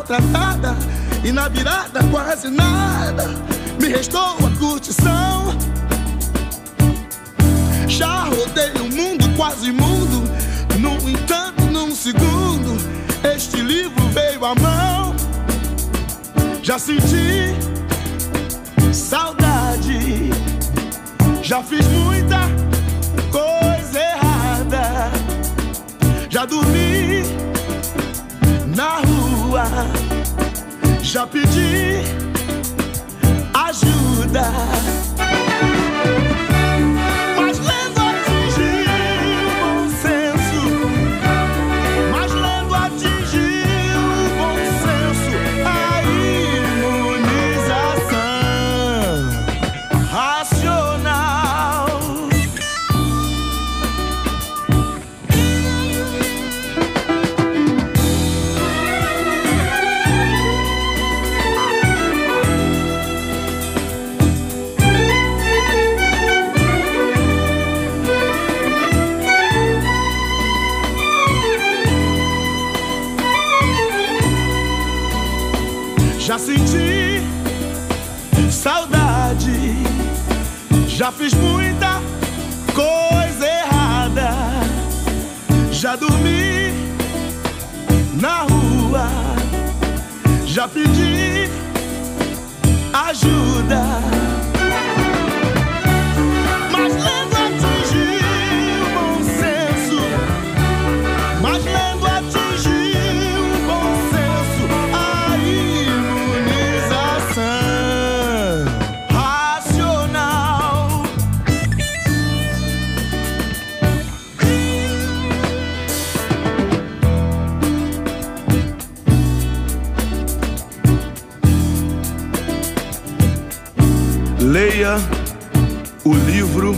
maltratada, e na virada quase nada me restou a curtição. Já rodei o mundo quase imundo, no entanto, num segundo, este livro veio à mão. Já senti saudade, já fiz muita coisa errada, já dormi na rua, já pedi ajuda. Mas lendo atingiu o bom senso, mas lendo atingiu o bom senso, a imunização racional. Já senti saudade, já fiz muita coisa errada, já dormi na rua, já pedi ajuda. Mas lendo atingiu o bom senso, mas lendo atingiu o bom senso, a imunização racional. Leia o livro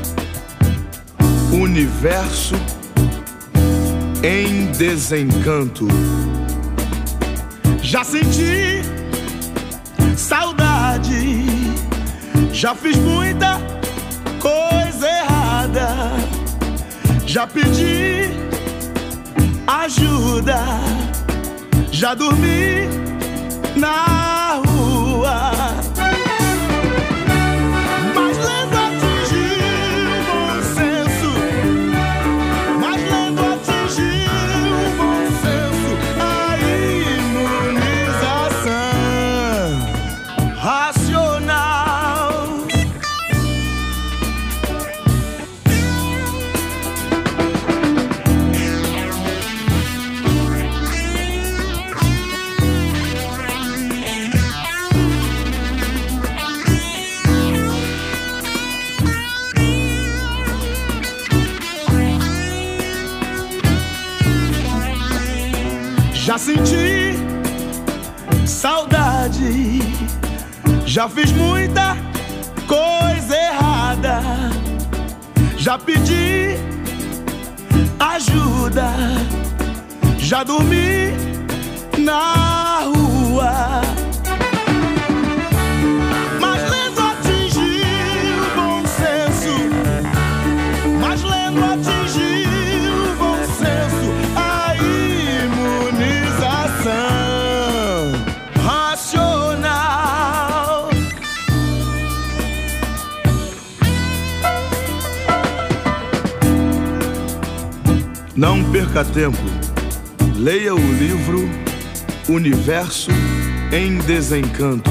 Universo em Desencanto. Já senti saudade, já fiz muita coisa errada, já pedi ajuda, já dormi na rua. Mas lendo atingiu o bom senso, mas lendo atingiu o bom senso, a imunização racional. Já senti saudade, já fiz muita coisa errada, já pedi ajuda, já dormi na rua. Mas lendo atingiu o bom senso, mas lendo atingiu o bom senso, a imunização racional. Não perca tempo, leia o livro Universo em Desencanto.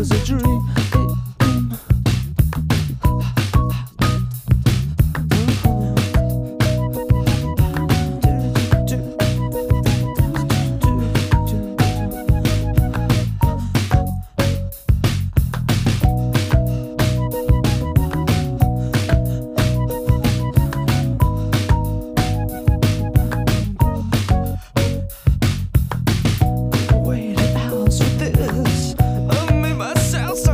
was a dream. Waited hours for this. I made myself so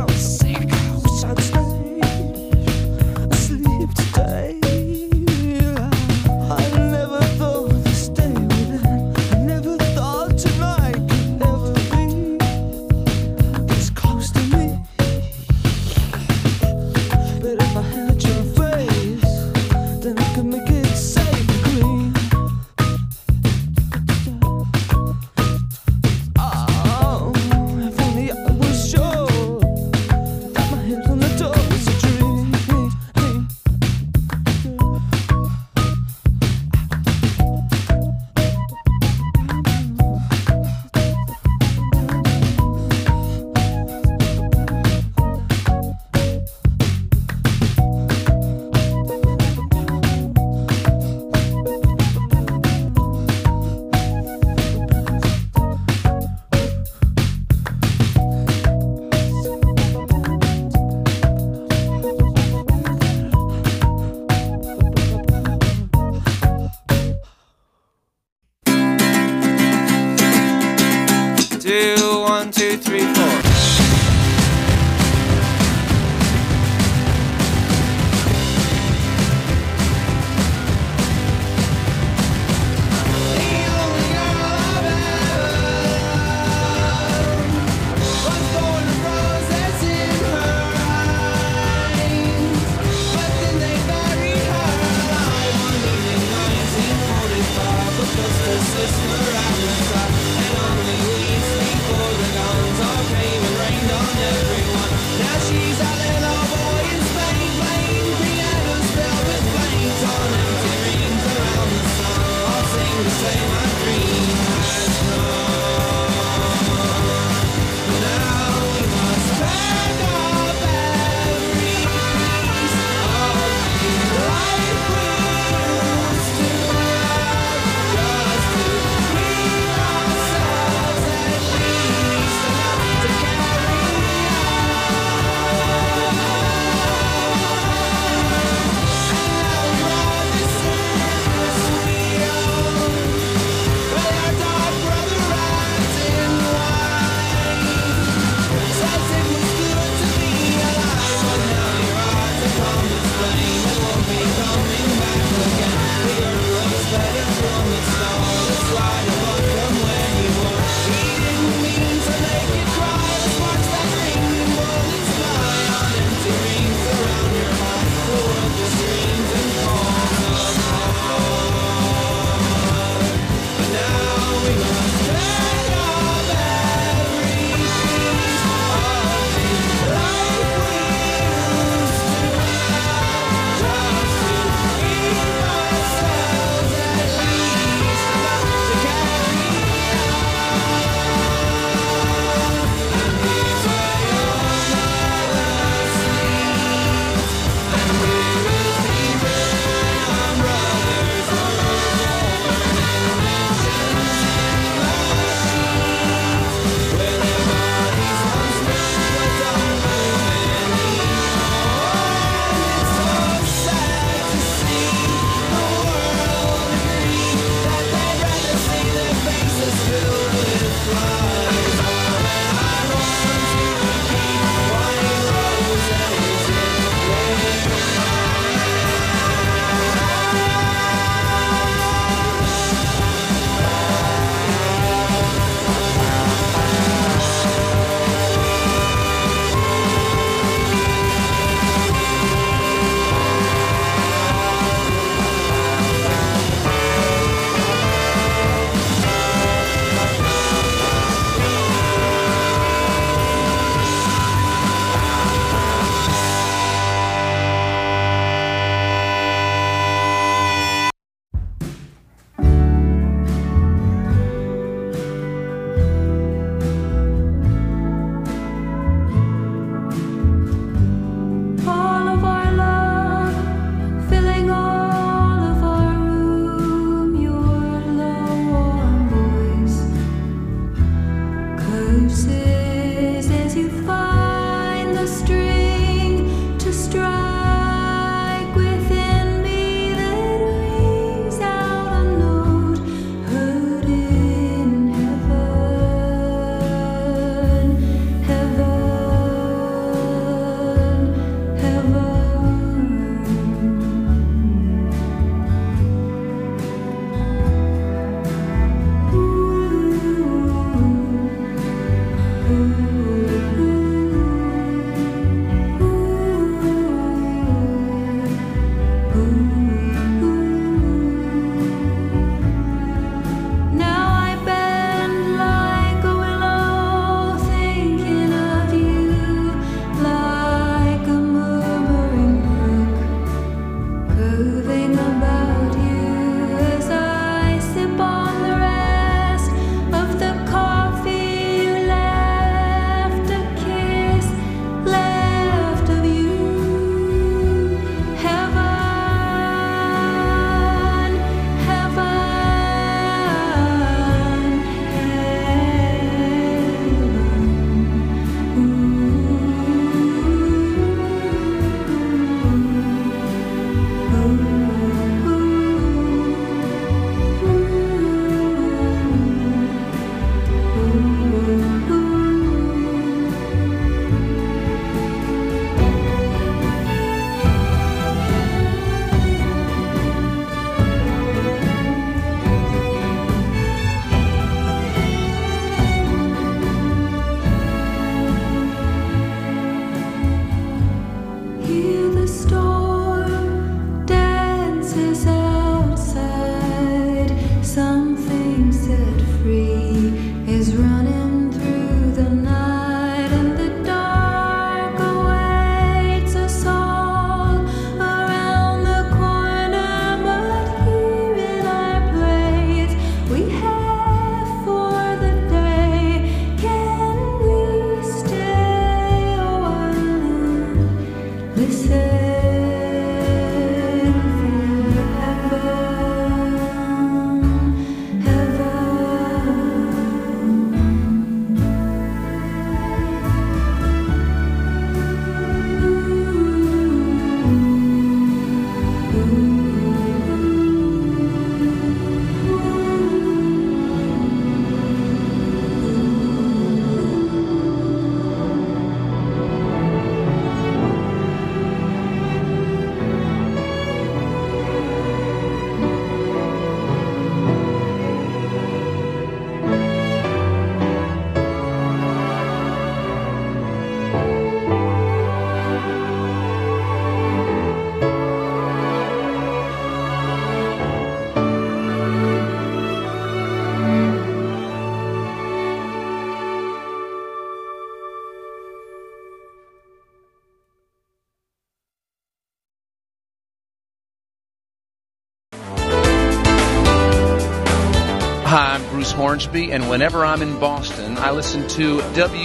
Hi, I'm Bruce Hornsby, and whenever I'm in Boston, I listen to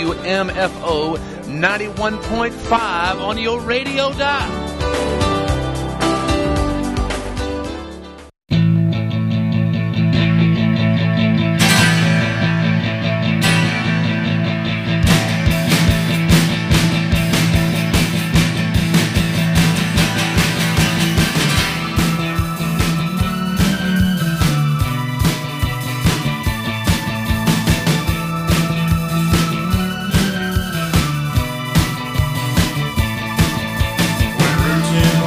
WMFO 91.5 on your radio dial. Roots in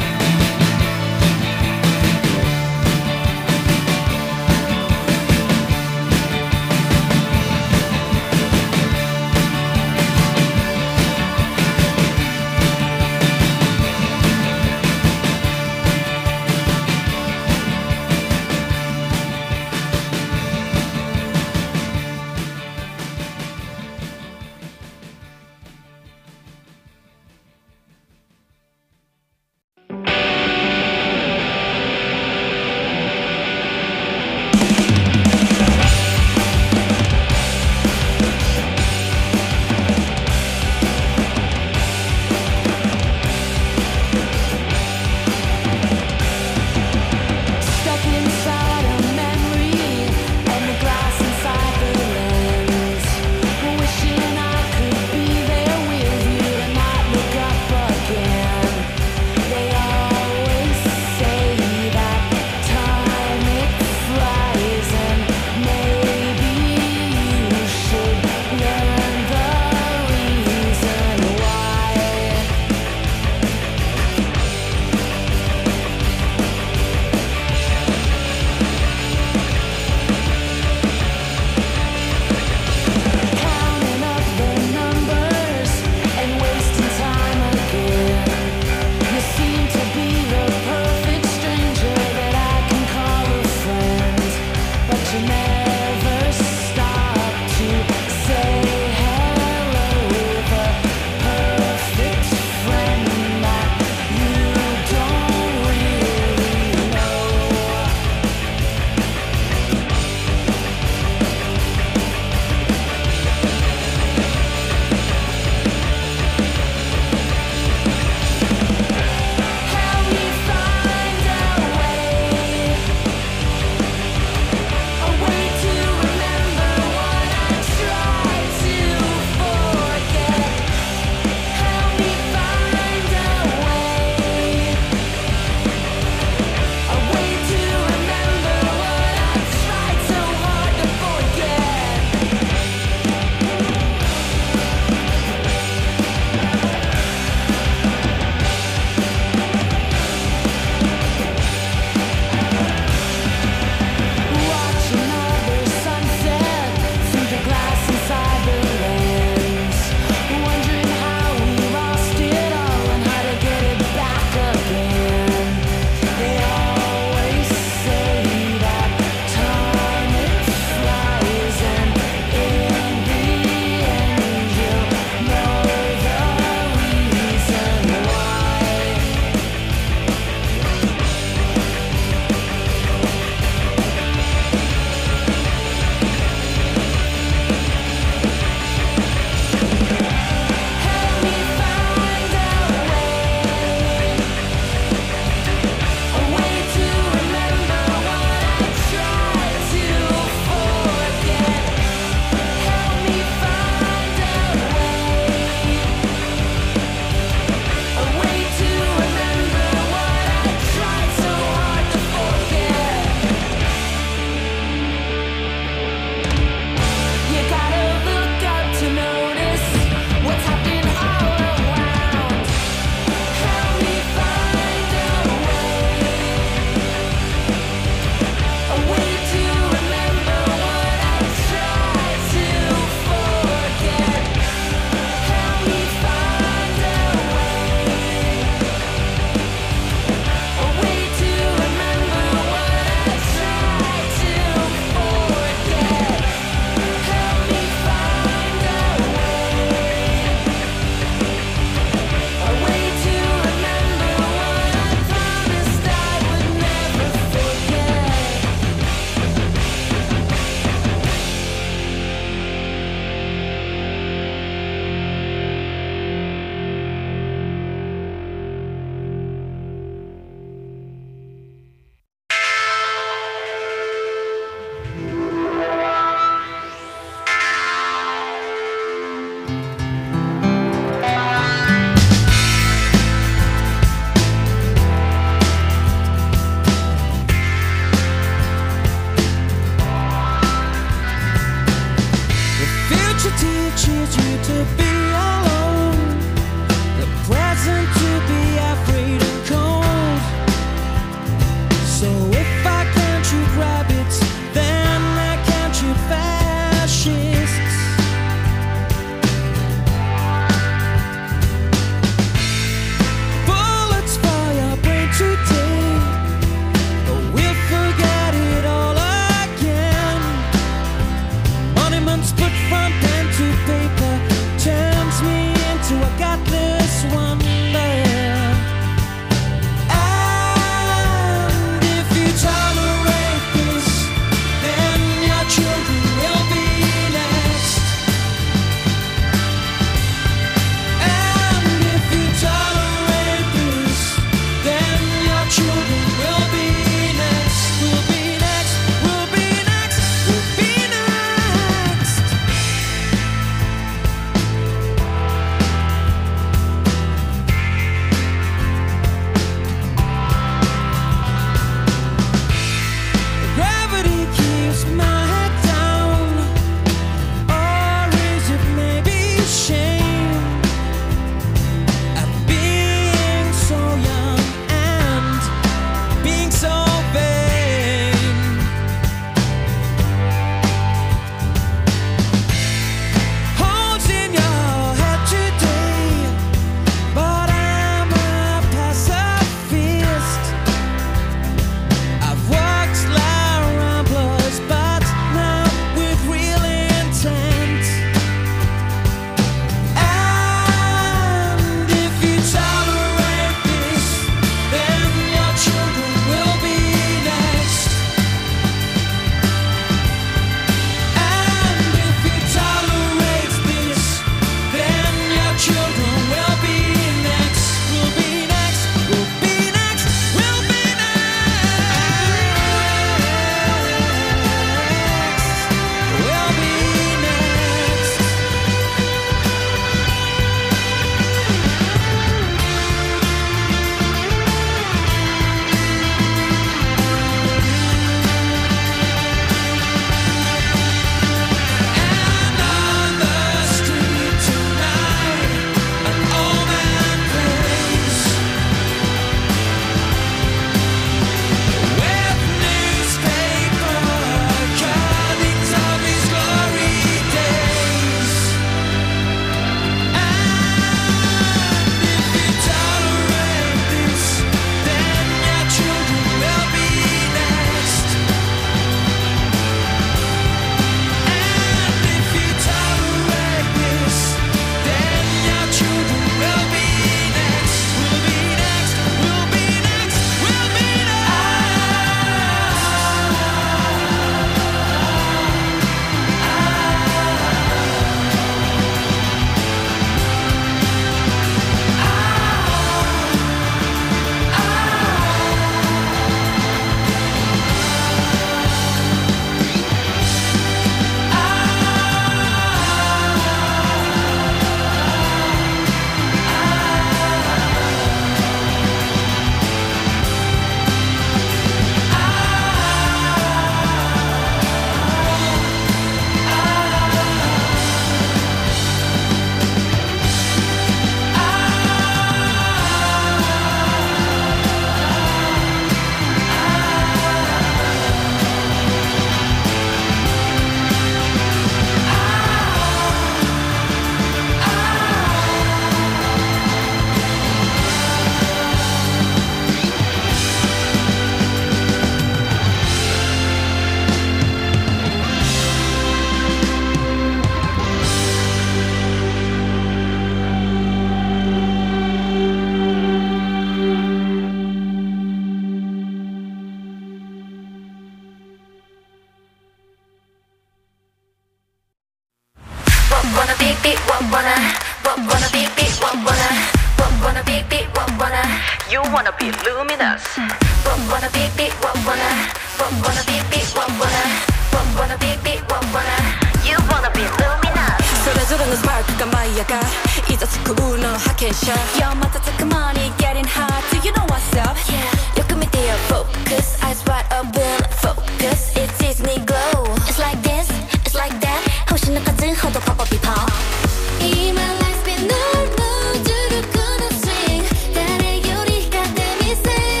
luminous. Wanna be, wanna be, wanna be, you wanna be luminous. それぞれのスパークが舞い上がるいざ作るの派遣者 Yo 瞬く間に getting hot Do you know what's up? Yeah. よく見てよ Focus Eyes wide open Focus It's Disney glow It's like this It's like that 星の数ほど Pop up it pop 今 life's been normal 重力の swing 誰より光ってみせる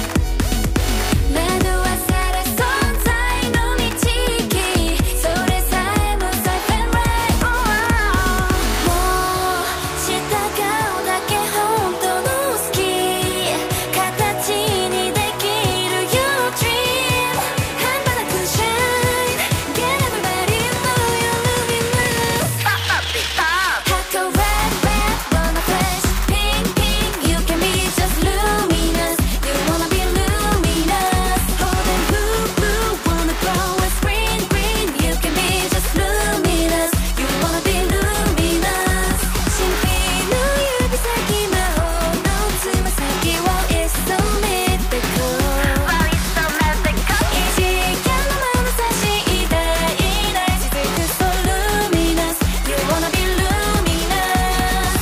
惑わされ存在の導きそれさえも safe and right もう従うだけ本当の好き形にできる Your dream 半端なく shine Get everybody know you're luminous Pop up it pop Taco red red wanna flash Pink pink you can be just luminous You wanna be luminous Holding blue blue wanna glow It's green green you can be just luminous You wanna be luminous 神秘の指先魔法のつま先 Wow it's so mythical Wow it's so mythical 一見のまま差したいない雫 So luminous You wanna be luminous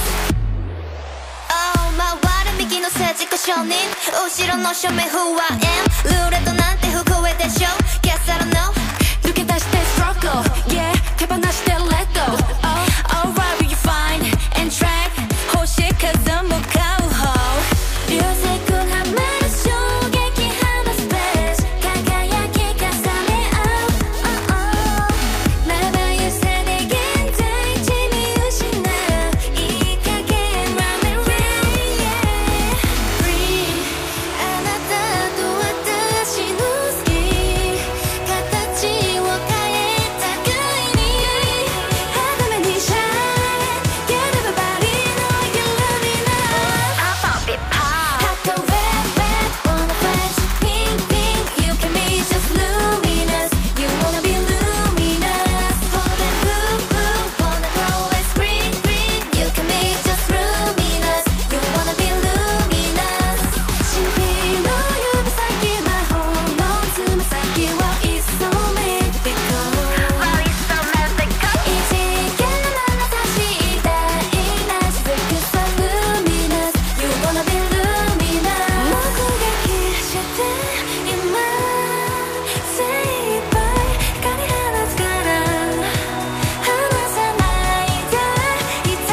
Oh 回る右の政治家承認後ろの正面不安ルーレットなんて不公平でしょ Guess I don't know 抜け出して struggle Yeah 手放して let go Oh alright will you find and track 星数も買う方流星群はまる衝撃放つペース輝き重ね合うまばゆさで現在地見失ういい加減 Run and rain yeah Free あなたと私の好き形を変えたくいに肌目に shine Get everybody know you're luminous Pop it pop Taco red red wanna flash Pink pink you can be just luminous You wanna be luminous Holding blue blue wanna glow It's green green you can be just luminous You wanna be luminous 神秘の指先魔法のつま先 Wow it's so mythical Wow it's so mythical 一見のまま差したいない雫 So luminous You wanna be luminous 目撃して今精一杯光放つから離さないでいて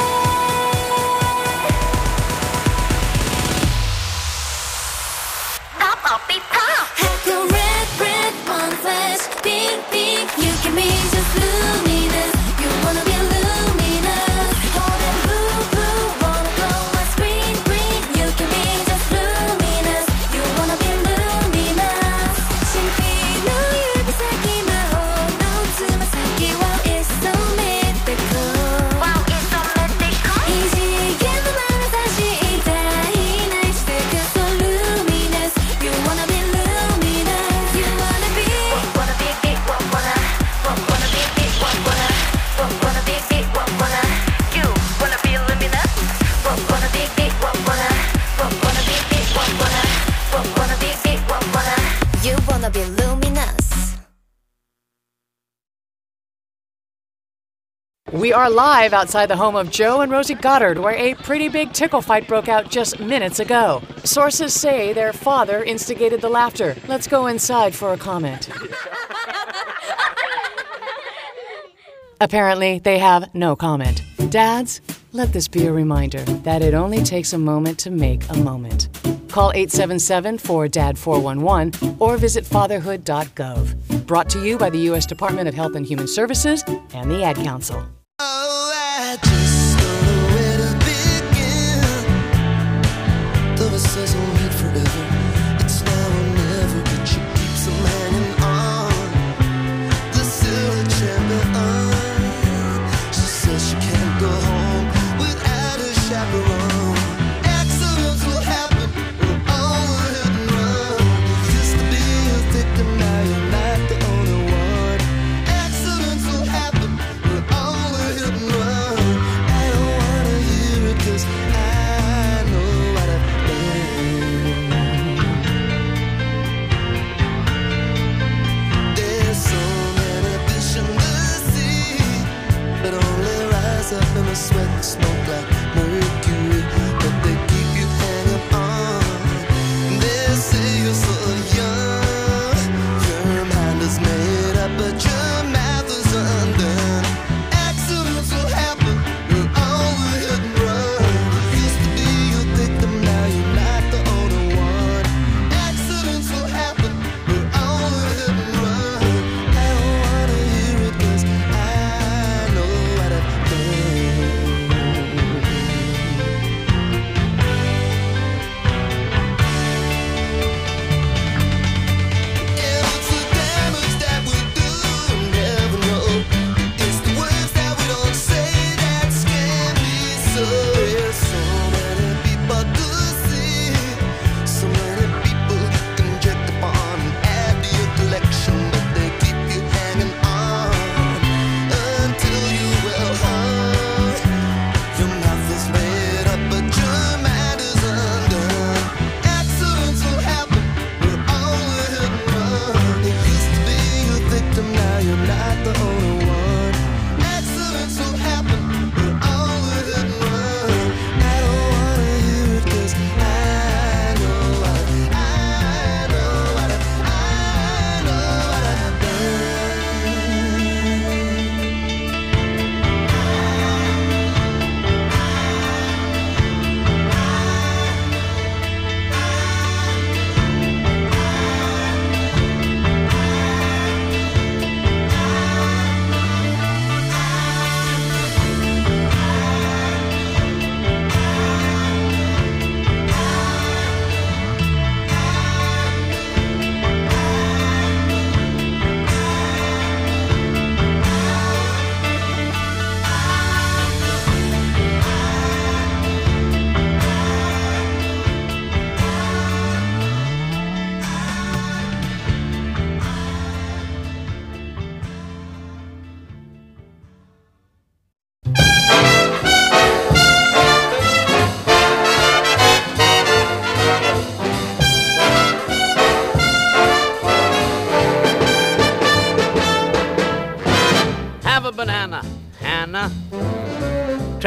Pop up it pop Taco red red one flash Pink pink you can be just luminous You wanna be luminous Holding blue blue wanna glow It's green green you can be just luminous You wanna be luminous 神秘の指先魔法のつま先 Wow it's so mythical Wow it's so mythical 異次元のまなざしたいない雫 So luminous You wanna be luminous You wanna be wanna be big wanna be big wanna be big wanna You wanna be luminous wanna be big wanna be big wanna be big wanna You wanna be luminous We are live outside the home of Joe and Rosie Goddard, where a pretty big tickle fight broke out just minutes ago. Sources say their father instigated the laughter. Let's go inside for a comment. Apparently, they have no comment. Dads, let this be a reminder that it only takes a moment to make a moment. Call 877-4DAD-411 or visit fatherhood.gov. Brought to you by the U.S. Department of Health and Human Services and the Ad Council. Oh, I just don't know where to begin. Though it says we'll meet forever, it's now or never. But she keeps them hanging on the silver champion. She says she can't go home without a chaperone. Accidents will happen, we're all a hit and run. You used to be a victim, now you're not the only one. Accidents will happen, we're all a hit and run.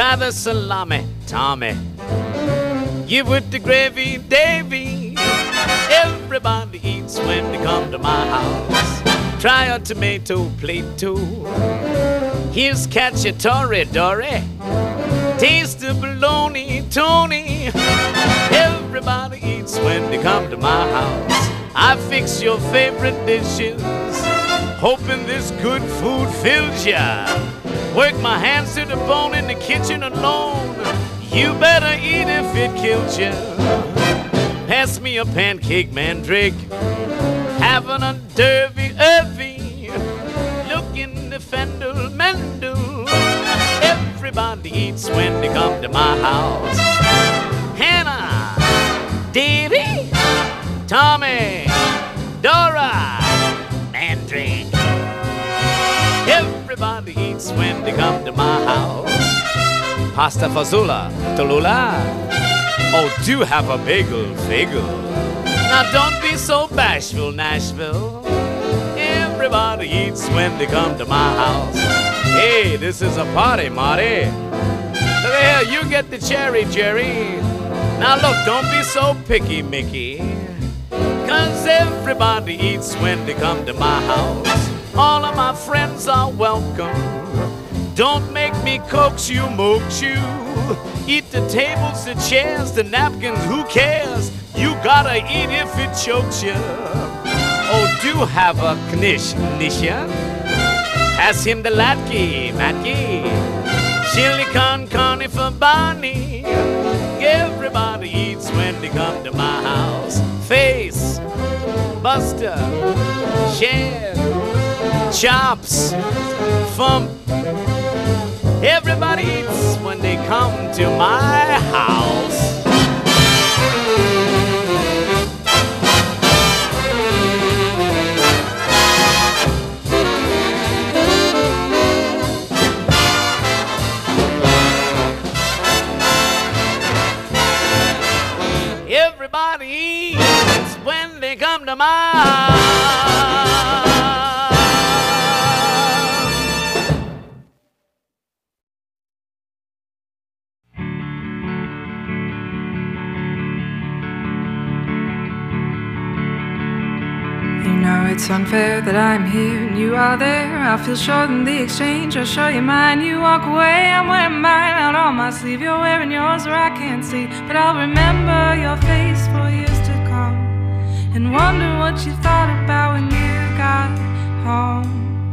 Try the salami, Tommy. Give with the gravy, Davy. Everybody eats when they come to my house. Try a tomato plate too. Here's cacciatore, Dory. Taste the bologna, Tony. Everybody eats when they come to my house. I fix your favorite dishes, hoping this good food fills ya. Work my hands to the bone in the kitchen alone. You better eat if it kills ya. Pass me a pancake, mandrake. Having a derby, Irvy. Looking the fendel, Mendel. Everybody eats when they come to my house. Hannah, Davy, Tommy, Dora, Mandrake. Everybody eats when they come to my house. Pasta fazola, Tallulah. Oh, do have a bagel, fagel. Now don't be so bashful, Nashville. Everybody eats when they come to my house. Hey, this is a party, Marty. Look here, you get the cherry, Jerry. Now look, don't be so picky, Mickey. 'Cause everybody eats when they come to my house. All of my friends are welcome. Don't make me coax you, moax you. Eat the tables, the chairs, the napkins, who cares? You gotta eat if it chokes you. Oh, do have a knish, Nisha. Pass him the latke, Matke. Chili con carne for Barney. Everybody eats when they come to my house. Face, Buster, Shad, Chops, Fump. Everybody eats when they come to my house. Everybody eats when they come to my house. You know it's unfair that I'm here and you are there. I feel short in the exchange. I'll show you mine. You walk away, I'm wearing mine out on my sleeve. You're wearing yours where I can't see, but I'll remember your face for years to come and wonder what you thought about when you got home.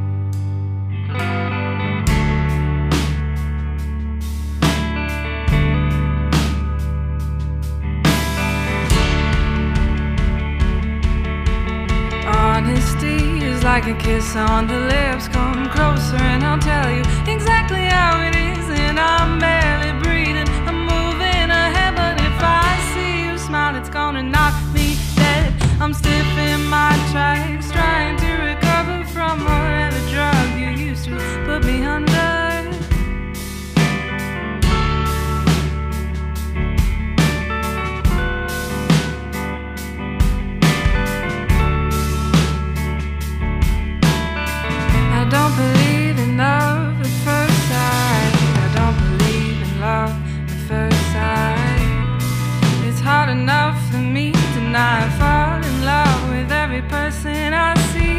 Honesty is like a kiss on the lips. Come closer and I'll tell you exactly how it is. And I'm barely breathing, I'm moving ahead, but if I see you smile, it's gonna knock me dead. I'm stiff in my tracks, trying to recover from whatever drug you used to put me under. I don't believe in love at first sight. I don't believe in love at first sight. It's hard enough for me to not fall in love with every person I see.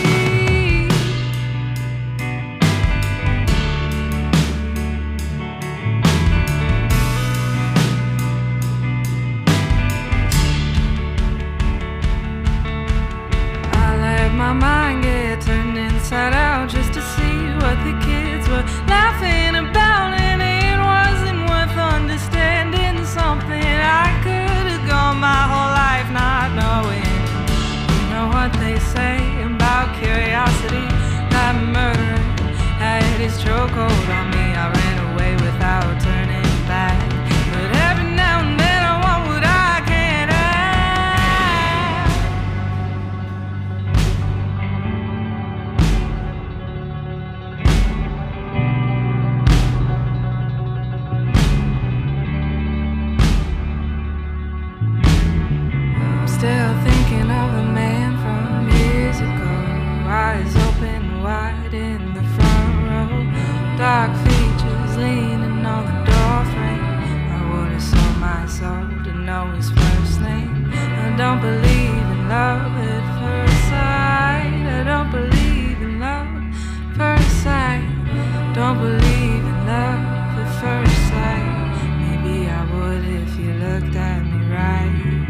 I let my mind get turned inside out just to see what the kids were laughing about, and it wasn't worth understanding something I could have gone my whole life not knowing. You know what they say about curiosity, that murderer had his chokehold on me. I ran away without turning back, but every now and then I want what I can't have. don't believe in love at first sight. I don't believe in love at first sight. Don't believe in love at first sight. Maybe I would if you looked at me right.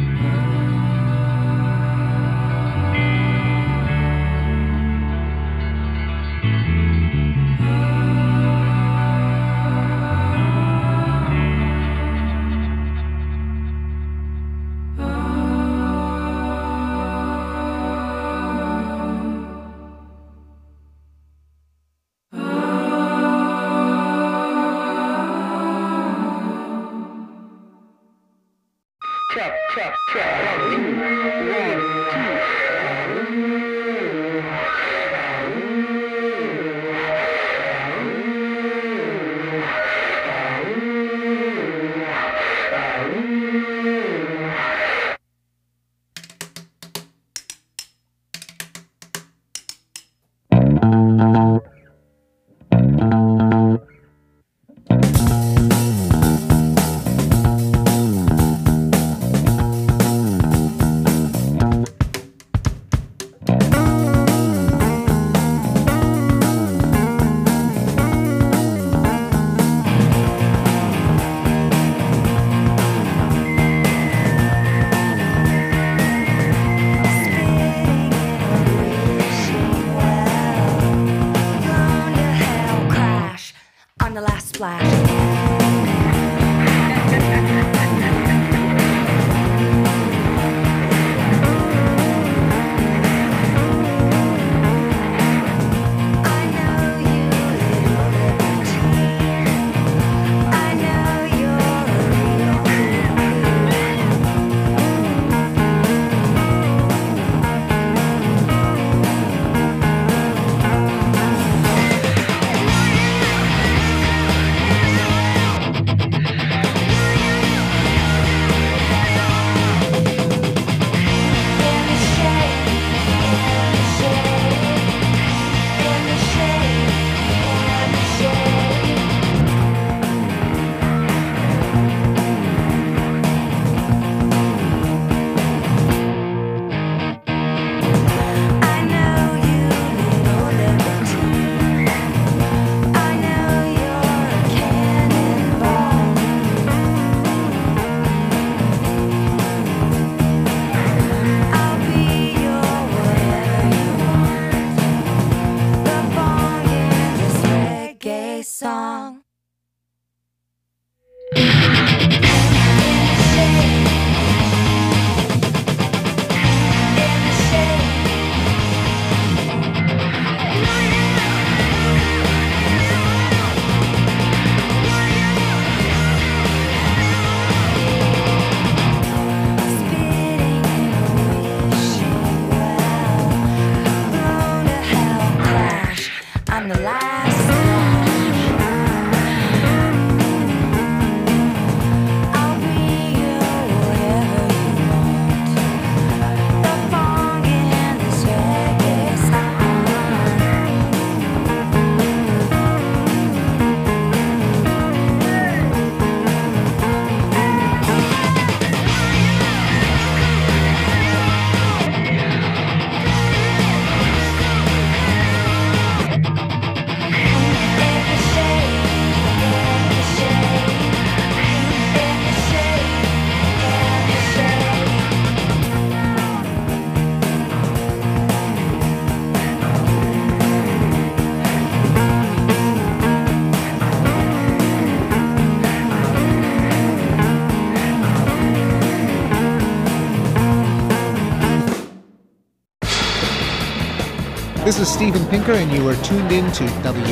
This is Steven Pinker, and you are tuned in to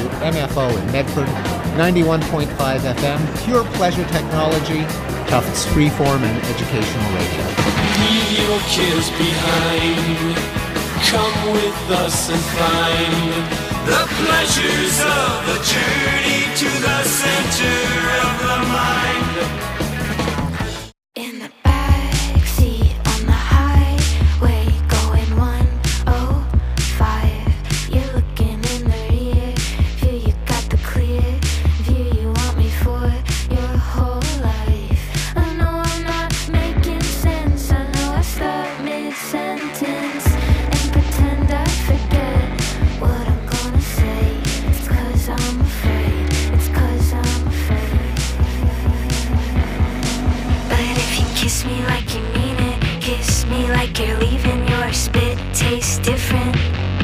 WMFO in Medford, 91.5 FM, pure pleasure technology, Tufts freeform and educational radio. Leave your cares behind. Come with us and find the pleasures of the journey to the center of the mind. In the backseat on the highway going 105, you're looking in the rear view. You got the clear view. You want me for your whole life. I know I'm not making sense. I know I start spit tastes different.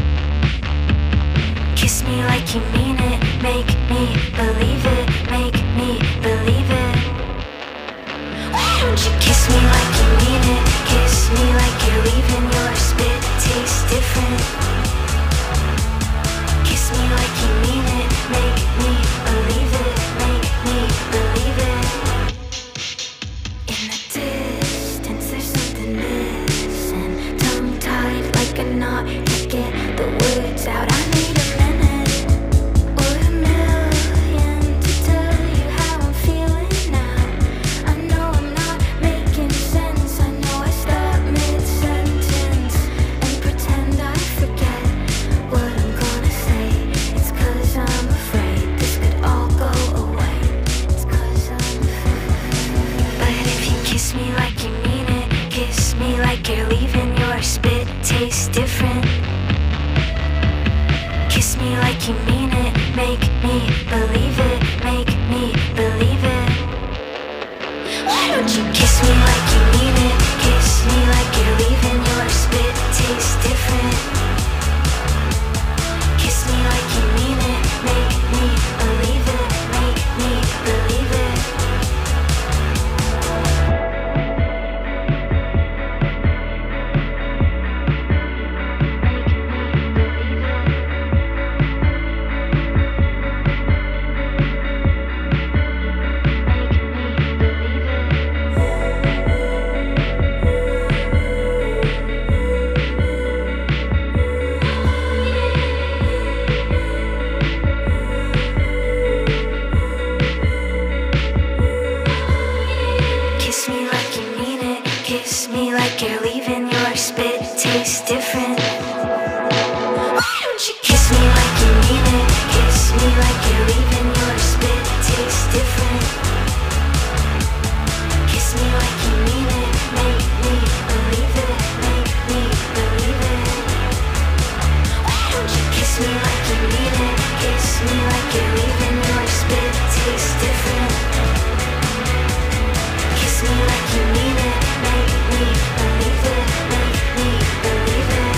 Kiss me like you mean it, make me believe it, make me believe it. Why don't you kiss me like you mean it, kiss me like you're leaving, your spit tastes different. Kiss me like you mean it, make me believe it, make me believe it. In the distance there's something missing, tongue-tied like a knot, can't get the words out. I need a minute or a million to tell you how I'm feeling now. I know I'm not making sense, I know I stop mid-sentence and pretend I forget what I'm gonna say. It's 'cause I'm afraid this could all go away. It's 'cause I'm afraid. But if you kiss me like you mean it, kiss me like you're leaving, your spit tastes different. Kiss me like you mean it, make me believe it, make me believe it. Why don't you kiss me like you mean it, kiss me like you're leaving, your spit tastes different. Kiss me like you mean it, make me believe it, make me believe it. Kiss me like you mean it, kiss me like you're leaving, your spit tastes different. Why don't you kiss me like you mean it, kiss me like you're leaving, your spit tastes different. Kiss me like you mean it, make me believe it, make me believe it. Why don't you kiss me like you mean it, kiss me like you're leaving, your spit tastes different. Kiss me like you mean it, make me believe it, make me believe it.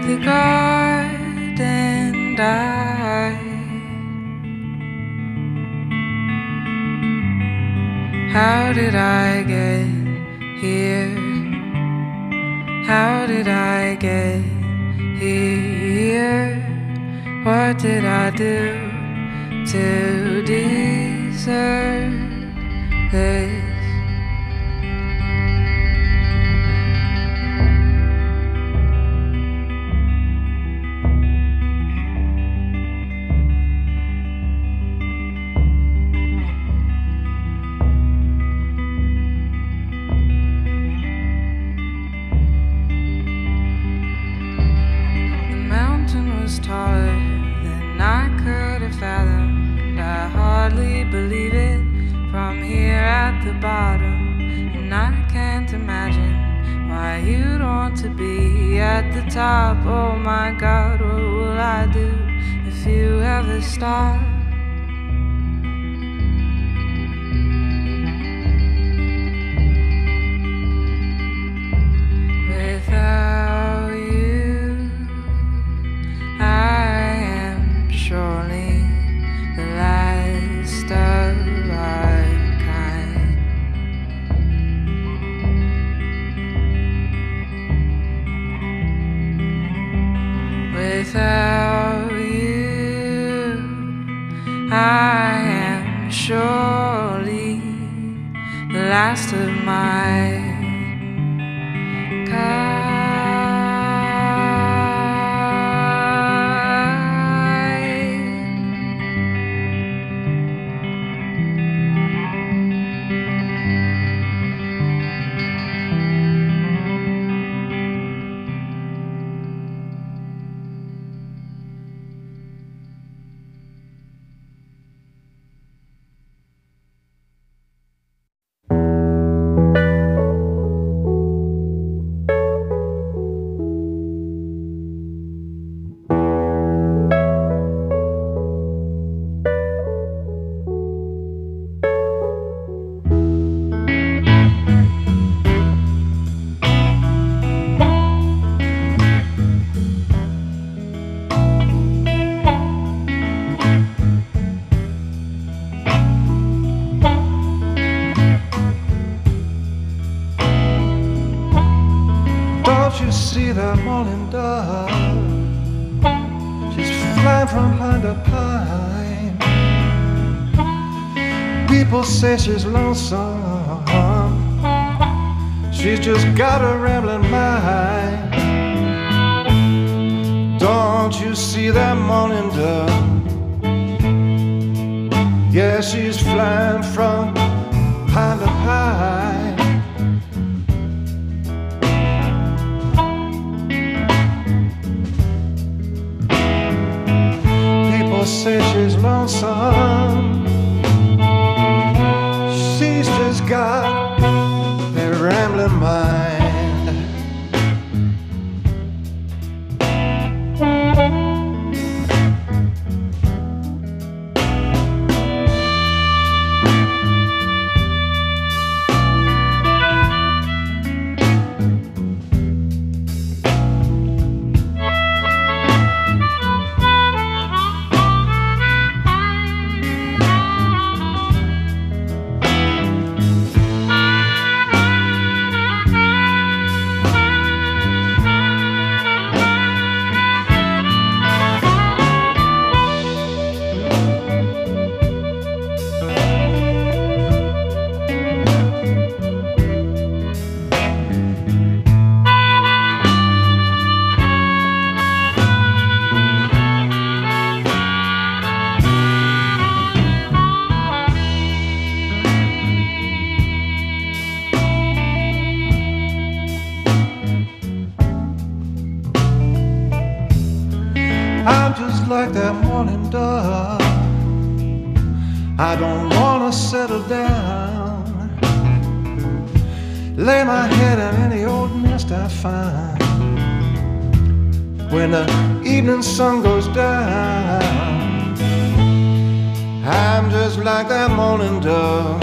the garden died. How did I get here? How did I get here? What did I do to deserve this? Taller than I could have fathomed. I hardly believe it from here at the bottom, and I can't imagine why you'd want to be at the top. Oh my God, what will I do if you ever stop? Without you, I am surely the last of our kind. Without you, I am surely the last of my kind. See that morning dove, she's flying from pine to pine. People say she's lonesome, she's just got a rambling mind. Don't you see that morning dove? Yeah, she's flying from pine to pine. Say she's lonesome, she's just got a rambling mind. I'm just like that morning dove, I don't wanna settle down, lay my head in any old nest I find. When the evening sun goes down, I'm just like that morning dove,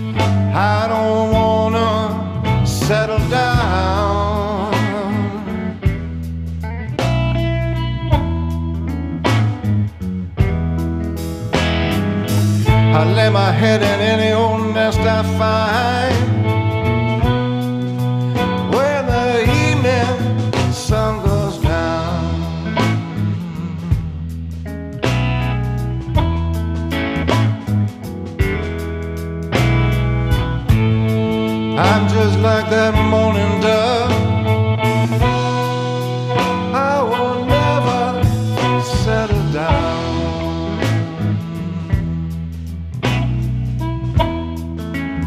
I don't wanna settle down. head in any old nest I find. When the evening sun goes down, I'm just like that morning dove.